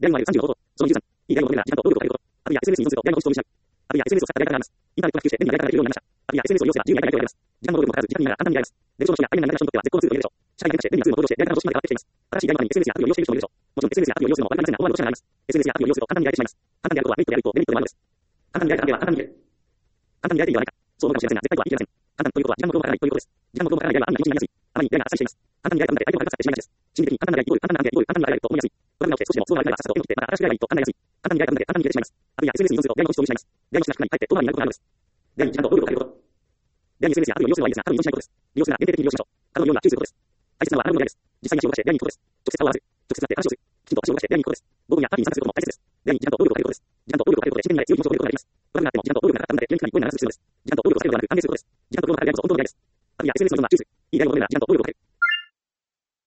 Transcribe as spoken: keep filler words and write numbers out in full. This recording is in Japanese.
であるいはさんじゅうのこと、そのにじゅうさん、いい大学が時間と労力をかけること、あるいは エスエヌエス を利用すると大学を投資しない。あるいは エスエヌエス を使ったやり方があります。インターネットが普及して便利なやり方ができるようになりました。あるいは エスエヌエス を利用すれば自由にやり方ができます。時間も労力もかからず時間になら簡単にやります。デジタル書やアイデアの人にとっては絶好のツールと言えるでしょう。社会に出して便利なツールを登場してやり方の投資まで変わってきています。新しいやり方に エスエヌエス やアプリを利用している人もいるでしょう。もちろん エスエヌエス やアプリを利用するのもわかりませんが、思わぬオプションがあります。エスエヌエス やアプリを利用すると簡単にやれてしまいます。簡単にやることはメリットであるとデメリットでもあるのです。簡単にやれただけは簡単にいける。簡単にやれていいではないか。そう思うかもしれませんが、絶対とは言い切れません。簡単ということは時間の労もかからないということです。時間の労もかからないやりは案外一日になりやすい。あまりにやりが発散しています。簡単にやれた分で相手をかかってしまいがちです。心理的に簡単なやりイコール簡単な案件イコール簡単にやれると思いやすい。これが起きて少しでも都合が悪いからさっさと思ってまた新しくやればいいと簡単にやりやすい。簡単にやれた分で簡単に消えてしまいます。アプリや エスエヌエス に利用すると出会いの投資を失います。出会いの少なくなりかえって遠回りになることがあるのです。出会いに時間と労力をかけること。出会いに エスエヌエス やアプリを利用するのはいいですが、多分依存しないことです。利用するなら限定的に利用しましょう。可能なような注意することです。大切なのはアナログの出会いです。実際に足を動かして出会いに行くことです。直接顔を合わせる。直接会って話をする。きちんと足を動かして出会いに行くことです。合コンやパーティーに参加することも大切です。出会いに時間と労力をかけることです。時間と労力をかけることで自然になれ強い気持ちを得ることができます。トラブルがあっても時間と労力がかかったので、気を抜かない声にならずするのです。時間と労力をかけることなく安定することです。